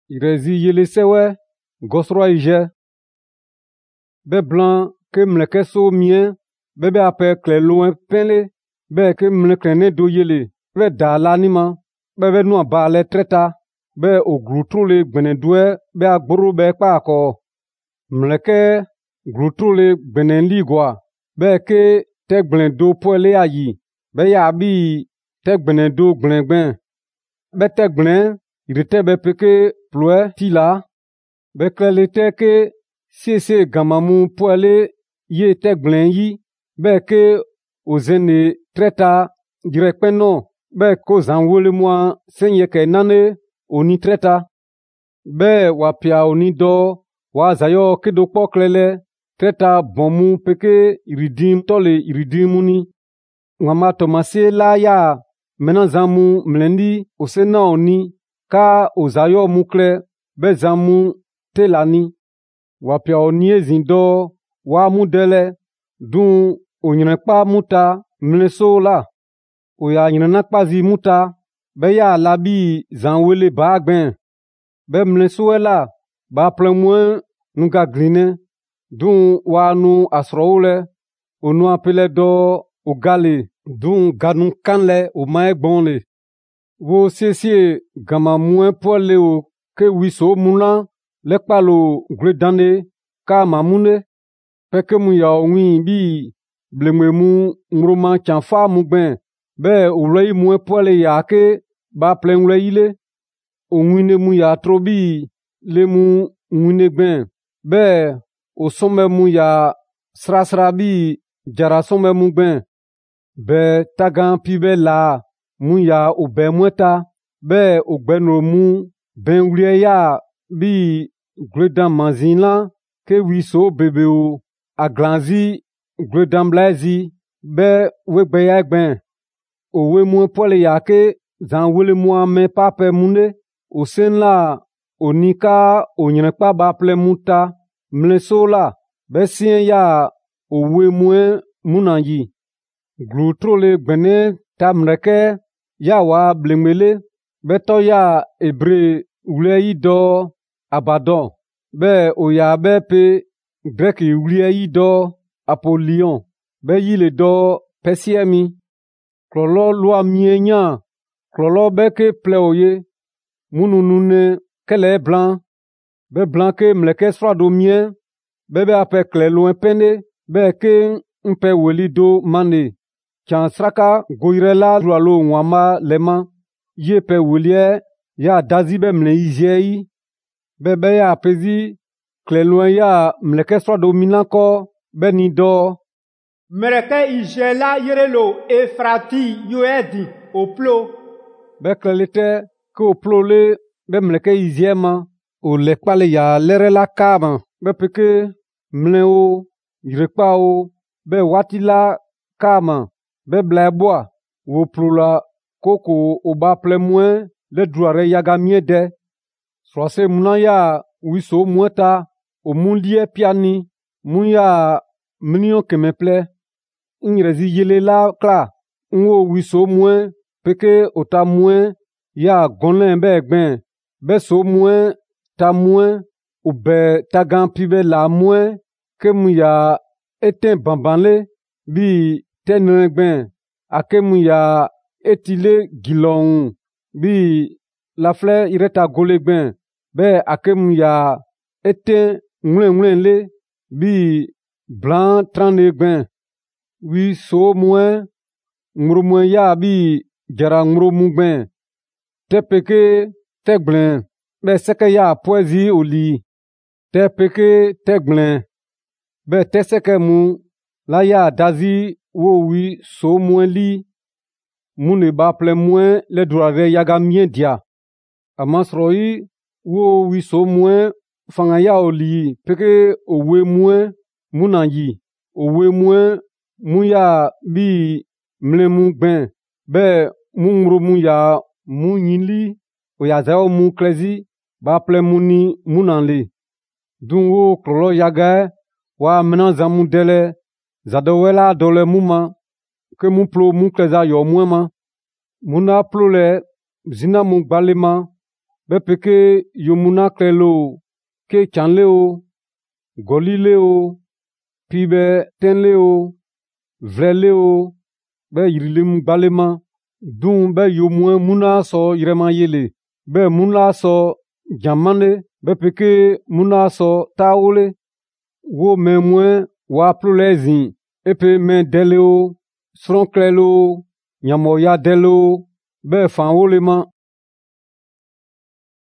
irezi yele sewe, gosro ije. Be blanc ke mleke so mien, be ape kle loin penle, be ke mleke ne do yele, be da lanima, be nu ba le treta, be oglutrule gbenedue, be agboro be pa ko. Mleke glutrule gbenen ligwa, be ke te gbenendo poele ayi, be ya bi te gbenendo gbenegben. Be te gbenen, irete be peke ploe tila, be klele te ke se gamamu poele ye te gbenen yi, be ke ozene treta direkpeno, be ko zanwole mwa senye ke nane oni treta. Be wapia oni do, wa zayo kedo poklele, treta bomu peke iridim tole iridimuni. Ngama tomase la ya mena zamu mlendi osena oni, ka ozayo mukle, be zamu telani. Wapia oni zindo, wa mudele, dun onyenekpa muta mleso la. Oya nyenekpa zi muta, be ya labi zanwele bagben. Be mleso la, ba plemwen nuga gline, dun wa nu asroule, onu apele do ogale, dun ganun kanle o maegbonle. Wo sesye gama mwen poele o ke wiso muna, lekpalo gledande ka mamune, peke mu ya onwi bi blemwe mu ngroma chanfa mugben, be ulei mwen poele ya ke ba plenwle ile, onwine mu ya trobi le mu nwine gben, be osome mu ya srasra bi jara some mugben, be tagan pibe la mu ya obe mweta, be ogbeno mu ben wlie ya bi gledan manzin ke wiso bebe o aglanzi gledan blazi, be wegbe ya gben. Owe mwen pole ya ke zan wele mwa men pape mune, osen la onika onyenekpa ba ple muta, mleso la, be sien ya owe mwen munanyi. Glutrole gbene ta mreke, ya wa blemele, beto ya ebre uleyi do Abaddon, be oya be pe greki uleyi do Apollyon, be yile do Persiemi. Klolo lua mienya, klolo beke ple oye, mununune kele blanc, be blanc ke mleke swado mien, be ape kle loin pende, be ke mpe weli do mane. Chan sraka goyrela lualo nwama lema, ye pe welie ya dazi be mle izyeyi, be ya pezi kle loin ya mleke swado minako, be ni do. Mereke ijela yerelo Efrati yoedi oplo. Be klelete ke oplo le be mleke izyema, o lekpale ya lere la kama, be peke mle o, irekpa o, be watila kama, be blaiboa, wo plola koko o ba plemwen le druare yaga miede. Swase muna ya wiso mweta, o mulie piani, mun ya mnio kemeple. Nrezi yele la kla, nwo wiso mwen, peke ota mwen, ya gonlen be gben, be so mwen, ta mwen, ou be tagan pibe la mwen, ke mu ya eten bambanle, bi tenren gben, ake mu ya etile gilon, bi la fle ireta gole gben, be ake mu ya eten le, bi blanc trane gben. Wi so mwen, ngro mwen ya bi jara ngro mugben. Te peke te glen, be seke ya poezi oli. Te peke te glen, be te seke mu, la ya dazi wo wi so mwen li. Mune ba ple mwen le durare yaga mien dia. Amasroi wo wi so mwen fanga ya oli, peke owe mwen munanyi, owe mwen mu ya bi mle mu gben, be mu ngro mu ya mu nyinli, o ya zao mu klezi, ba ple mu ni munanle. Dun wo klolo yaga, wa mena zamu dele, zadowela dole muma, ke mu plo mu kleza yo mwema. Muna plo le, zina mu gbalema, be peke yomuna klelo ke chanleo golileo pibe tenleo vreleo be yirilim balema dun be yomue muna so yirema yele be muna so jamane be peke muna so taole wo memue wa plulezin epe men deleo sronklelo nyamoya delo be fanwolema